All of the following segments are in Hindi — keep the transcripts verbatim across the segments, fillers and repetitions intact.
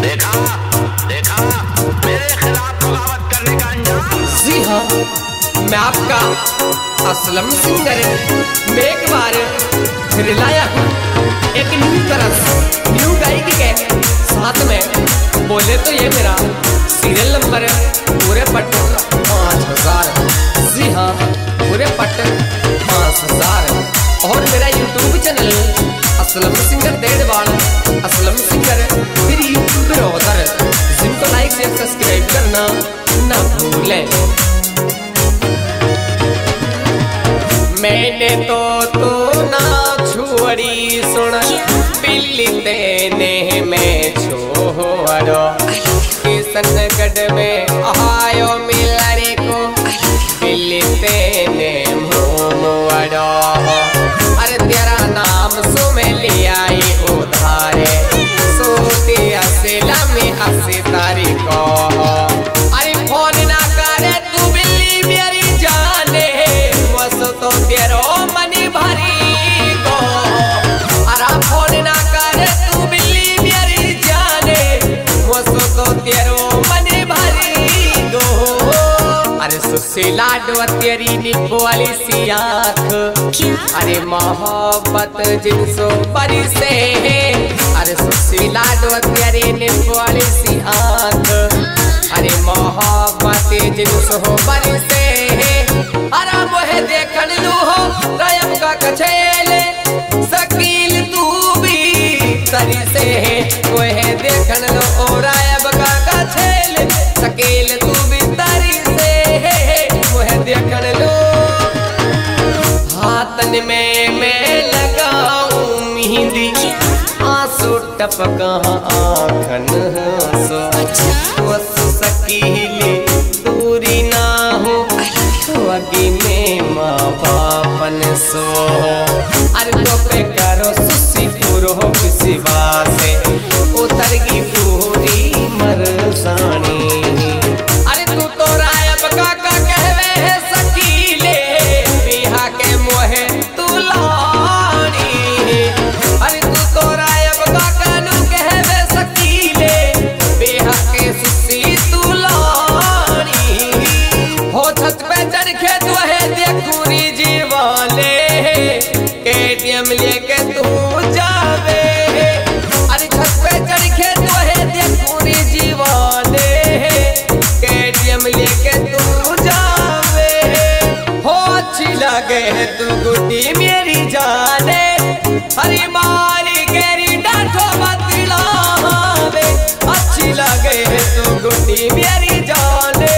देखा देखा मेरे खिलाफ बगावत करने का अंजाम। जी हाँ, मैं आपका असलम सिंगर मैं एक बार फिर लाया हूँ एक न्यू तरह न्यू गायकी के साथ में। बोले तो ये मेरा सीरियल नंबर पूरे पट पाँच हजार। जी हाँ, पूरे पट पाँच हजार। और मेरा YouTube channel Aslam singer Dedwal, Aslam singer free brother, जिनको लाइक से सब्सक्राइब करना ना भूलें। मैंने तो तो ना छोड़ी सुन बिल्ली तेने में छोड़ो, किशनगढ़ में आयो मिलने को बिल्ली तेने मोड़ो। अरे तेरा नाम सो में लिया उधारे सोती असिला में अस्सी तारीख को। अरे फोन ना करे तू बिल्ली मेरी जाने वसो तो तेरो मनी भरी को। अरे फोन ना करे तू बिल्ली मेरी जाने वसो तो तेरो मनी भरी गो। अरे सुशीला डो तेरी निब्बो वाली सी आँख, अरे मोहब्बत जिनसो बरी से। अरे सुशीला डो तेरी निब्बो वाली सी आँख, अरे मोहब्बत जिनसो बरी से। अरे मोहे देखन लू हो रायब का कछेले शकील तू भी तरी से। मोहे देखन लो ओ रायब का कछेले शकील तू भी तरी से। मोहे देखन लो हाथन में मैं लगाऊं मेहंदी आंसू टपका आँखन सो। वस शकीली दूरी ना हो अगी में माँ बापन सो। अरे तो पे करो सुसी पूरो किसी बासे उतरगी पूरी मरसानी। अरे तू तो रायब काका कहवे है शकीले बिहा के मोहे तू लानी। अरे तू तो रायब काका नु कहवे शकीले बिहा के सुसी तू लानी। हो छत पे चढ़ के तू है देखूरी जीवाले केटीएम लेके तू जावे। अरे छत पे चढ़ के तू है देखूरी जीवाले केटीएम लेके तू जावे। हो अच्छी लगे तू गुड्डी मेरी जाने, हरी मारी केरी डांठो बतलावे। अच्छी लगे तू गुड्डी मेरी जाने।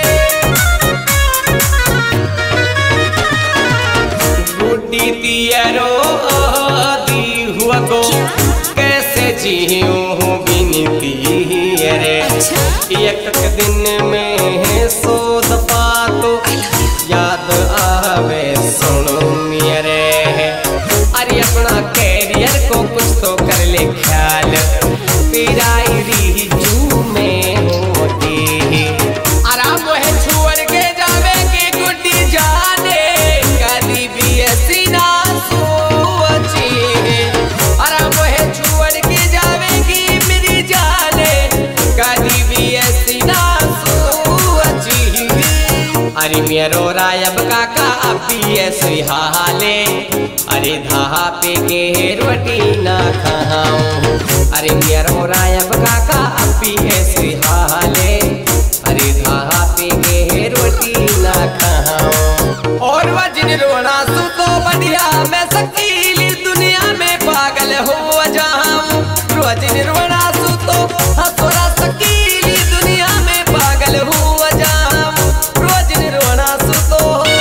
गुड्डी तियरो आदि हुआ को कैसे जीऊं बिनती रे। एक दिन में सौ दफा तो याद आवे सुनो मेरे। अरे अपना कैरियर को कुछ तो कर ले ख्याल तेरा रीजू में होती। आराम है छोड़ के जावे की गुड्डी जाने कभी भी ऐसी ना सोची। आराम है छोड़ के जावे की मेरी जाने कभी भी ऐसी ना सोची। अरे मेरो रायब काका अभी ऐसी हाले, अरे धाहा पे के रोटी ना खाऊं। अरे मेरो रायब काका अभी ऐसी हाले, अरे धाहा पे के रोटी ना खाऊं। और वजन रोना सु तो बढ़िया मैं शकीली दुनिया में पागल हो जाऊं। वजन रोना सु तो हसोरा शकीली दुनिया में पागल हो जाऊं। वजन रोना सु तो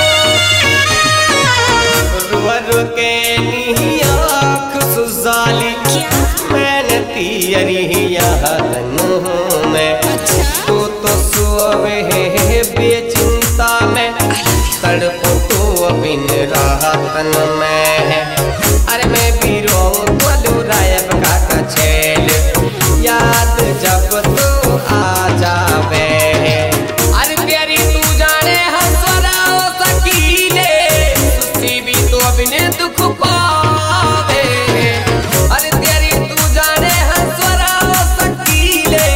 रुआ रुके नी आँख सुजाली मेहनती अरिया हूँ मैं। तू तो सोवे है बेचिंता में तड़पो तो बिन राहतन में। अरे मैं भी रोऊं तो रायब का कछेल याद जब तू आ जावे। अरे तेरी तू जाने हंसरा शकीले सुसी भी तो बिन दुख पावे। अरे तेरी तू जाने हंसरा शकीले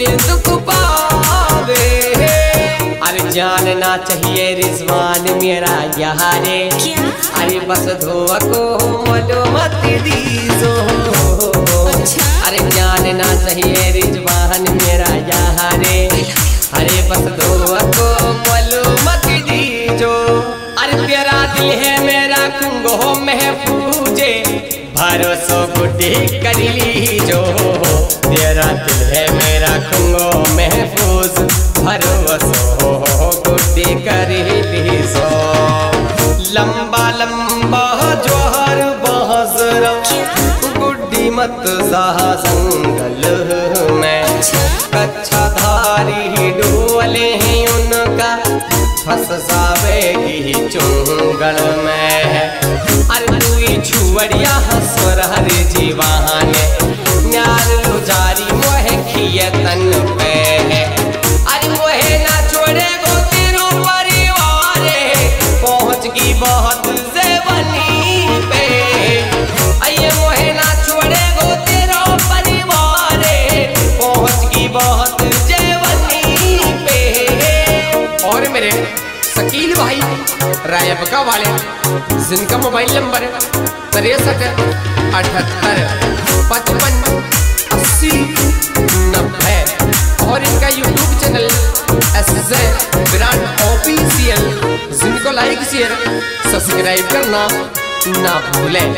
दिल दुख पावे। अरे जानना चाहिए रिजवान मेरा यारे, अरे बस धोआ को मलो मत दीजो। अरे जानना चाहिए रिजवान मेरा यारे, अरे बस धोआ को मलो मत दीजो। अरे तेरा दिल है मेरा कुंगो महफूजे, भरोसो गुड्डी कर लीजो। तेरा दिल है मेरा कुंगो महफूज, भरोसो गुड्डी कर लीजो। लंबा लंबा जोहर बहजरा गुड्डी मत जा जंगल में, कच्छा धारी डोले हैं उनका फंस जावेगी चुंगल में। अरे तू छुअरिया हंसर हर जीवान, न्यार लुजारी मोहे खिए तन पे। अरे मोहे ना छोड़े गो तेरो परिवार, पहुँच की बहुत जेवनी पे। अये मोहे ना छोड़े गो तेरो परिवार, पहुँच की बहुत जेवनी पे। और मेरे शकील भाई रायबका वाले, जिनका मोबाइल नंबर तिरसठ अठहत्तर पचपन अस्सी नब्बे, और इनका YouTube channel S J brand official, जिनको लाइक शेयर सब्सक्राइब करना ना भूलें।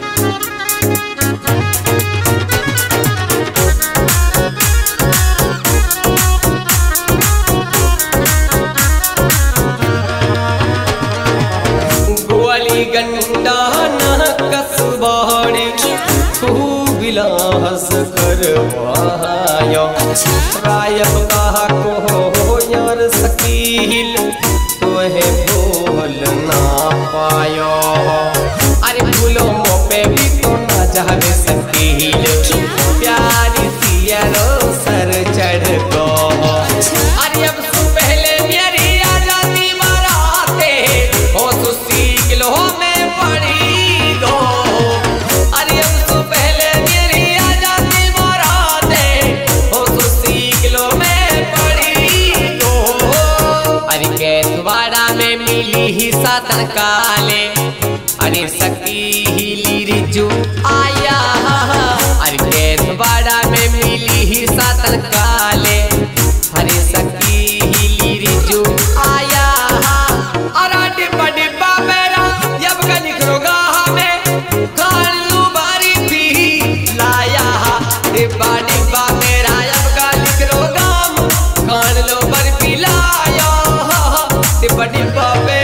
गंडा न कसबाड़ी खूब बिलास करवायो। रायब कहा को यार शकील तोहे भूल ना पायो। अरे भूलो मोपे भी तो ना जावे शकील, प्यारी सियरो सर चढ़ गो। अरे अब सु पहले मेरी आजादी मराते हो सुसी किलो में पड़ी दो। अरे अब तो पहले मेरी आजादी मराते हो सुसी किलो में पड़ी दो। अरे कैथवाड़ा में मिली ही सातन काले, अरे शकीली रिजू आया। अरे कैथवाड़ा में मिली ही सातन काले, अरे शकीली रिजू आया। अरे डिब्बा डिब्बा मेरा जब का निकलोगा हमें खान लू बारी भी लाया। डिब्बा डिब्बा मेरा जब का निकलोगा खान लो बर भी लाया। डिब्बा डिब्बा पे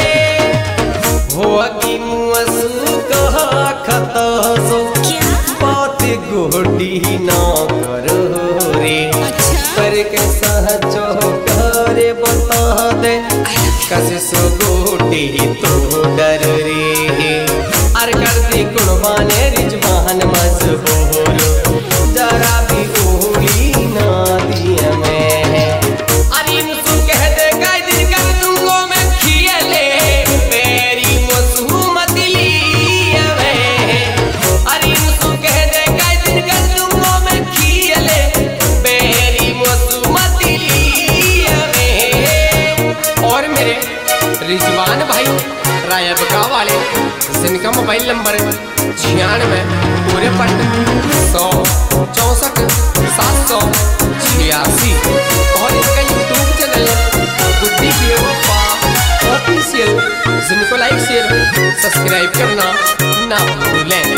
होगी मुअसू कहा खतासो, बात गोडी ना करो रे। करके सहजो करे बता दे, कसे सो गोडी तो डर रे। अर कर दी कुर्बाने रिजवान मजबूर, जरा भी गोली ना दिया मैं। अरे इनसु कह दे कई दिन कर दूंगो मैं खियले, मेरी मसूमत लिया मैं। अरे इनसु कह दे कई दिन कर दूंगो मैं खियले, मेरी मसूमत लिया मैं। और मेरे रिजवान भाई रायबका वाले, जिनका मोबाइल नंबर छियानवे पूरे पट सौ चौसठ सात सौ छियासी, और इनका यूट्यूब चैनल गुड्डी बेवफा ऑफिशियल, जिनको लाइक शेयर सब्सक्राइब करना ना भूलें।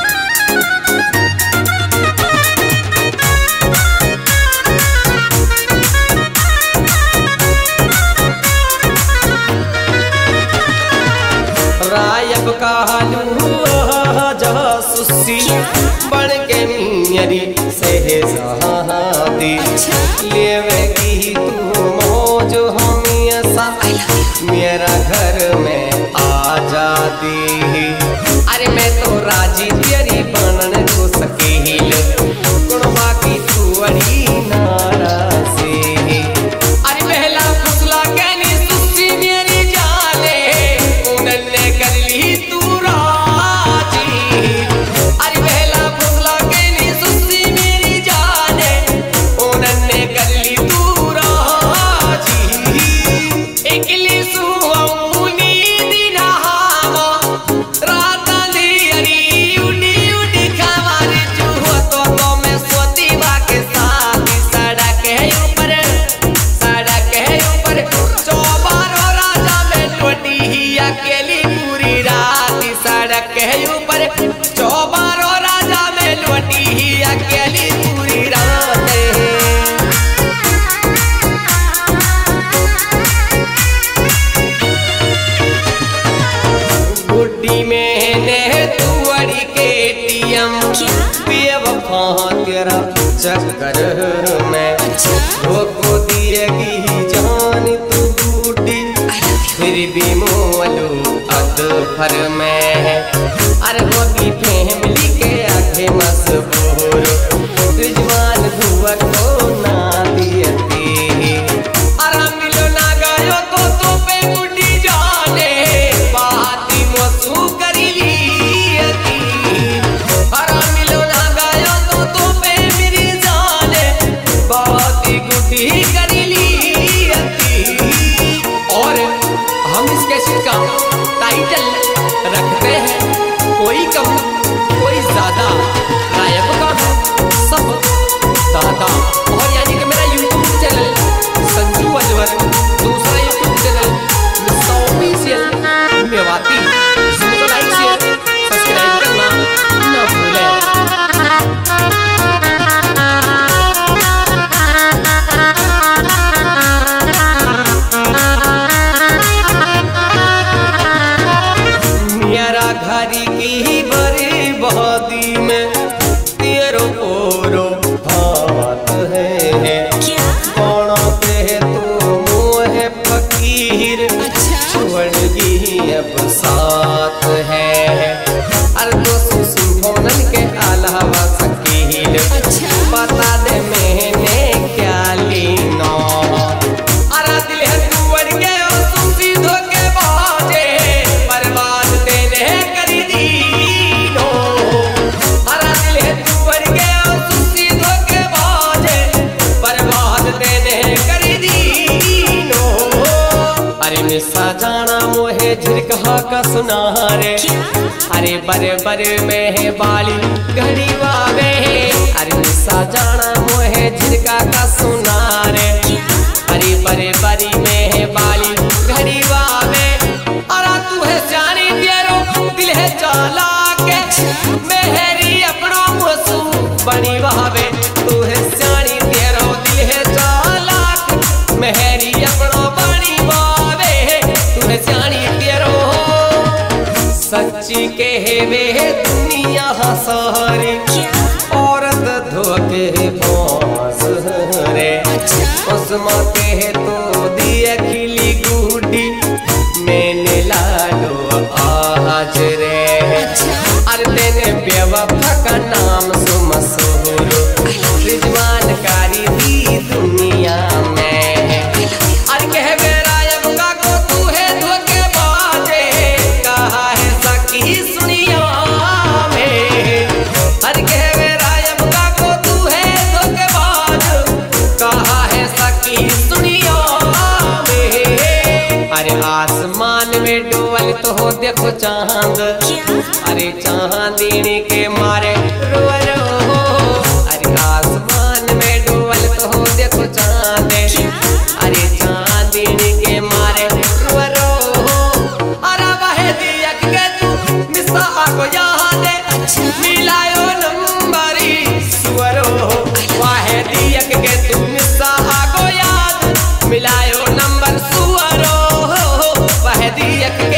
रायब कहलू जासूसी बन के मियरी सहजादी, लेवेगी तू मौज हमेशा मेरा घर में आजादी। अरे मैं तो राजी तेरी बनन को सकील, गुणवा की तू अड़ी नाराजी। अरे पहला फुसला कहनी सुसी मेरी जाने, उन्होंने कर ली तू राजी। अरे पहला फुसला कहनी सुसी मेरी जाने, उन्होंने चक्कर में धोखो दिएगी जान तू बूटी, फिर भी मोलू अद भर में। अरे होगी फैमिली के आगे मजबूर, रिजवान धुआ को ना दियती। अरे मिलो ना गयो तो तो पे गुडी जाने बाती मोसू करी लियती। अरे मिलो ना गयो तो तो पे मेरी जाने बाती गुडी करी लियती। और हम इस कैसेट का टाइटल रखते हैं कोई कम कोई ज्यादा, गायब का सब दादा। और यानी कि मेरा यूट्यूब चैनल संजू अजवर, दूसरा यूट्यूब चैनल ऑफिशियल मेवाती, जिनको लाइक शेयर सब्सक्राइब करना ना भूलें। घरी की बर्बादी में तेरो पोरो हाथ है, कौन पे तो मोह फकीर छोड़गी अब साथ है। अरे दोस्तों सिंफोनल के अलावा सकील बता दे मैंने क्या लेना। अरे दिल है तू बढ़ के सुसी धोखे बाजे बर्बाद तेरे करी दीनो। अरे दिल है तू बढ़ के सुसी धोखे बाजे बर्बाद तेरे करी दीनो। अरे मिसा जाना मोहे झिरकहा का सुनारे, अरे बरे बरे में है बाली घड़ी वावे। अरे मिसा जाना मोहे झिरका का सुनारे, अरे बरे बरी में है बाली घड़ी वावे। अरे तू है जानी तेरो दिल है चाला के मेहरी अपनो मोसू बनी वावे। तू है जानी तेरो दिल है चाला के मेहरी अपनो बनी वावे। तू है जानी तेरो सच्ची के वे दुनिया सारी औरत धोखे पास रे। उसमा के तो दिया खिली गुडी मैंने लाडो आज रे। अरे तेने बेवफा का नाम सुमसूर, रिजवान कारी दी दुनिया में। अरे कह बेरा यमुका को तू है धोखे बाजे, कहा है सकी सुनिया में। अरे कह बेरा यमुका को तू है धोखे बाज, कहा है सकी सुनिया में। अरे आसमान में डोल तो देखो चांद, अरे चांदनी के मारे रो रो। अरे आसमान में डोल तो देखो चांद, अरे चांदनी के मारे रो रो। अरे वह दिया के तू मिसा को याद मिलायो नंबरी सुअरो। वह दिया के तू मिसा को याद मिलायो नंबर सुअरो। वह दिया के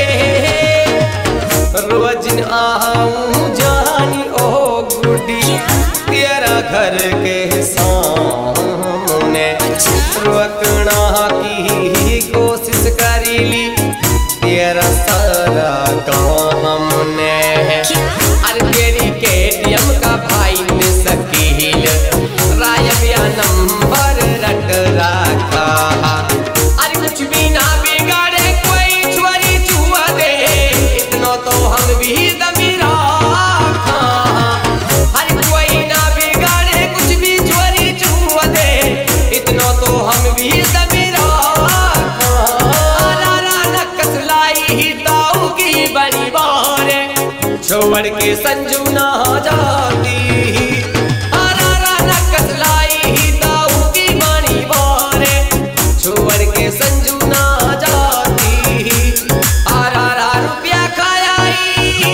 रोज आऊं जानी ओ गुडी तेरा घर के सामने। रोकना की कोशिश करी ली तेरा सारा काम ने। अरे तेरी केटीएम का भाई ने सकील रायबिया नंबर रट रखा। अरे कुछ भी ना बिगाड़े कोई चोरी छुआ दे, इतना तो हम भी दमीरा खा। अरे कोई ना बिगाड़े कुछ भी चोरी छुआ दे, इतना तो हम भी दमीरा खा। रारा नकस लाई ही ताऊ की बड़ी बारे, छोड़ के संजू ना जाती। रारा नकस लाई ही ताऊ की बड़ी बारे, छोड़ के संजू ना जाती। आरा रुपया खायाई,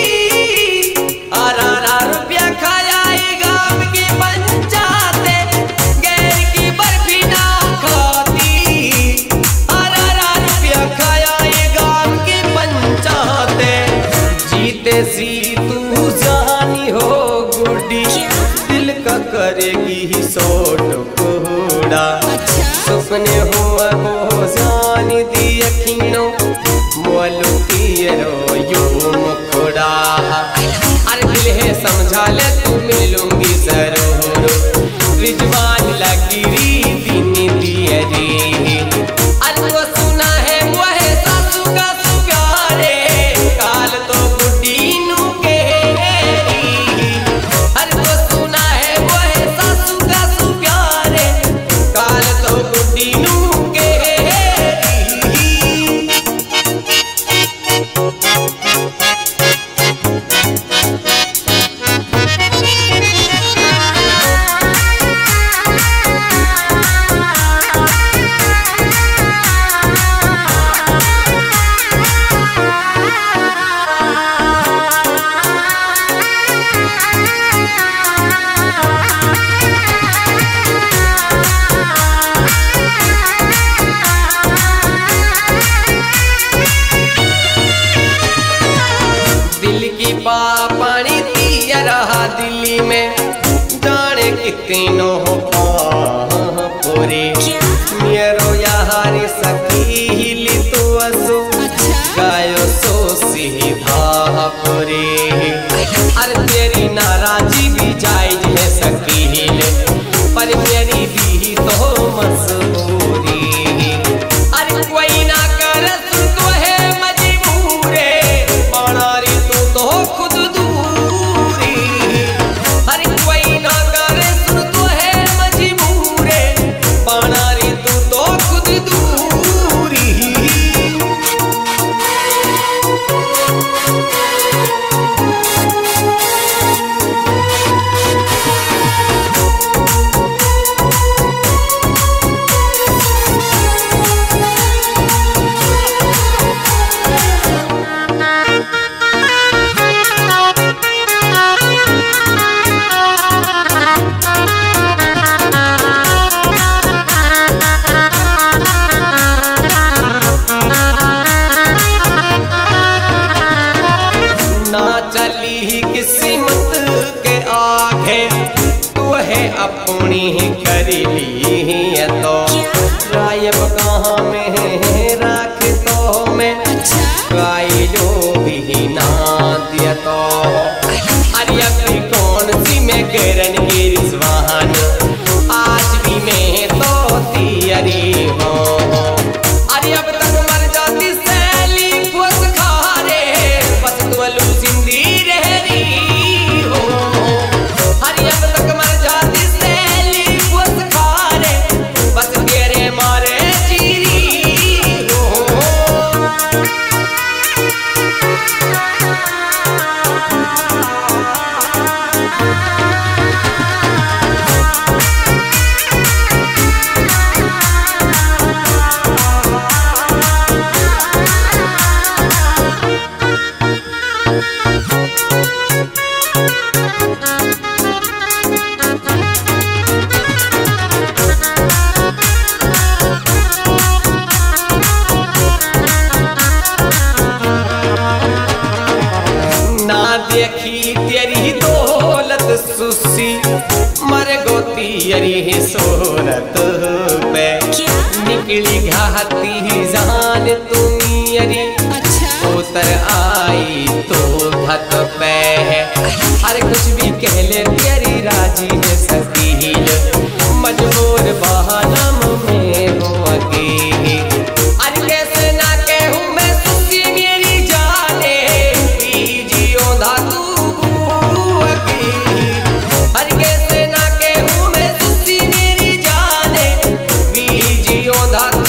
आरा रुपया खायाई गाँव की पंचायते, गैर की बर्फी ना खाती। आरा रुपया खायाई गाँव की पंचायते, जीते सी तू जानी हो जिंदगी सो टुकड़ा सपने हुआ वो जान दी अखियों मोलुकी रो यो मुखड़ा अरे दिल है समझा ले तू मिलूंगी जरूर रिजवान लगी री दिन दिए रे अरे वो सुना है वो है सासू का सुगारे काल तो बुढ़ी नू के अरे वो सुना है वो है सासू का सुगारे काल तो बुढ़ी नू के पानी पिया रहा दिल्ली में जाने कितनो हो पूरे मेरो यार सखी हिली तो असो गायो सो सीधा पूरे अरे तेरी नाराजी भी जायज है सखी हिले पर मेरी भी तो मजबूरी अरे कोई ना कर तो है मजबूरे बनारी तू तो खुद दूरी अरे कोई ना करे सुन तो है मजबूरे बनारी तू तो खुद दूरी चली किस्मत के आगे तू है अपनी कर ली तो गायब कहाँ में राख तो मैं गायलो भी ना दिया तो अरे अभी कौन सी मैं करन की रिजवान आज भी मैं तो तियरी हूँ अरे अब तक मर जाती सैली खुश खारे बस तुलू जिंदी रह रही हो अरे अब तक मर जाती सैली खुश खारे बस तेरे मारे चीरी हो देखी तेरी दौलत सुसी मर गोती अरी सूरत पे निकली घाती जान तुम अरी उतर आई तो धक पे अरे कुछ भी कह ले तेरी राजी है सकील मजबूर बहानम में हो अकेली अरे कैसे ना कहूँ मैं सुखी मेरी जाने जियो धातु अरे कैसे ना कहूँ मैं सुखी मेरी जाने जियो धातु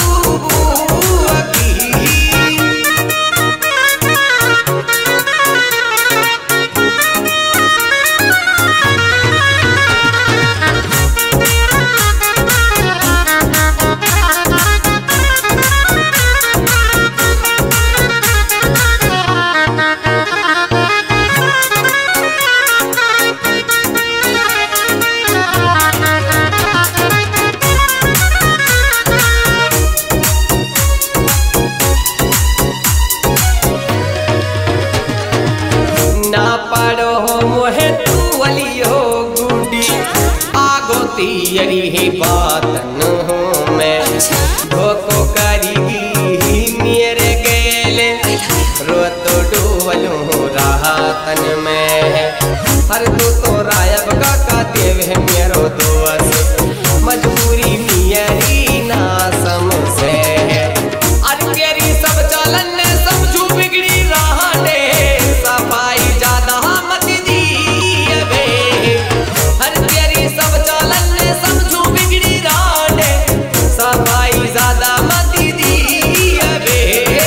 तियरी बातन में धोको करीगी मेरे गेले रोतो डोलू राहतन में हर तू तो रायब का देव है मेरो दोस्त मजबूरी मेरी ना समझे अरे तेरी सब चलन समझू बिगड़ी रहने सफाई ज्यादा मत दी बे हर तेरी सब चलन समझू बिगड़ी रहने सफाई ज्यादा मत दी बे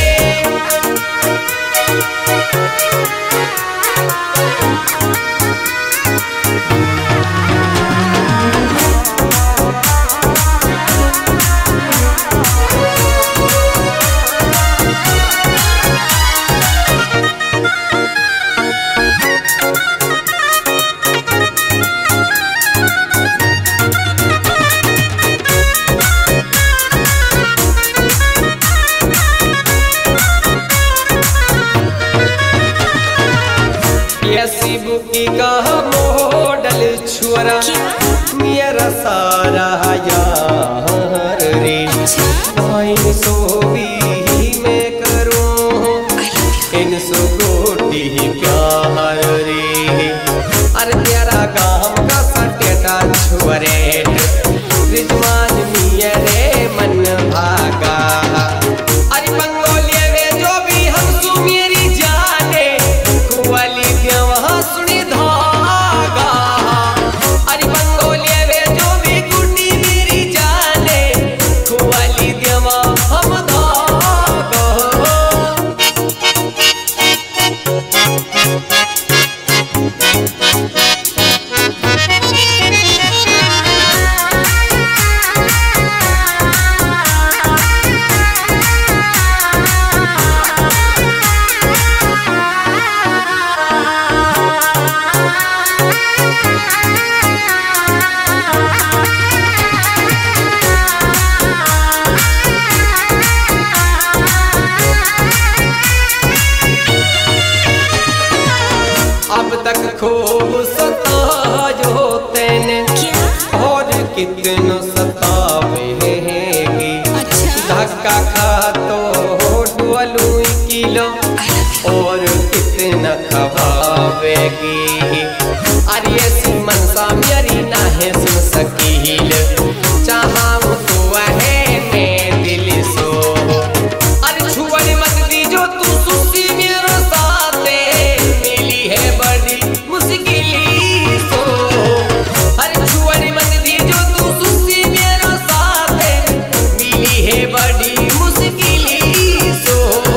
बुकी का मॉडल छुरा मेरा सारा यार रे भाई सो भी मैं करूं इन सो गोटी प्यार रे अरे तेरा काम का सटेटा छुरे रिजवान मिया रे मन भागा अरे बंगोलिया में जो भी हम सु मेरी जाने कुवाली सुनी धागा अरे बंगोलिया में जो भी गुड्डी मेरी जाने कुवाली देवा हम धागा अब तक खूब सतायो तेने और कितनो सतावेगी धक्का खा तो डोलू किलो और कितना खवावेगी अरे ऐसी मनसा मेरी ना है सुन सकील चाहूं तो है मैं दिल सो अरे छुअल मत दी जो तू सुसी मेरे साथे मिली है बड़ी मुश्किली सो अरे छुअल मत दी जो तू सुसी मेरे साथे मिली है बड़ी मुश्किली सो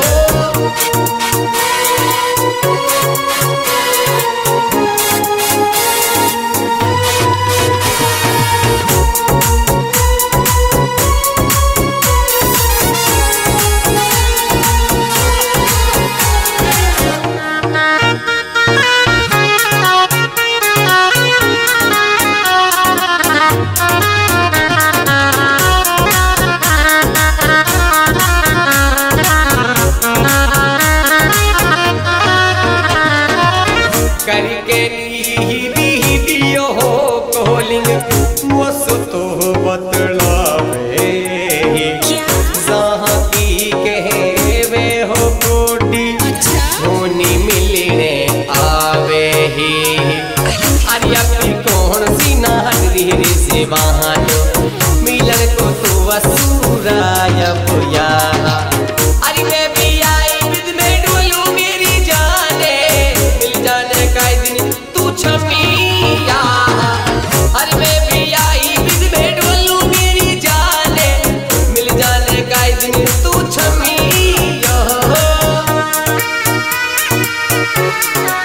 करके वीडियो हो कॉलिंग मस तो बतलावे जहाँ की कहवे हो कोटी होनी मिलने आवे ही अरे अपनी कौन सी नाहरी रे से बहानो मिलन को तो वसूराया बोया अरे मैं भी आई विद में डोलू मेरी जाने मिल जाने का दिन तू छमिया अरे मैं भी आई विद में डोलू मेरी जाने मिल जाने का दिन तू छमिया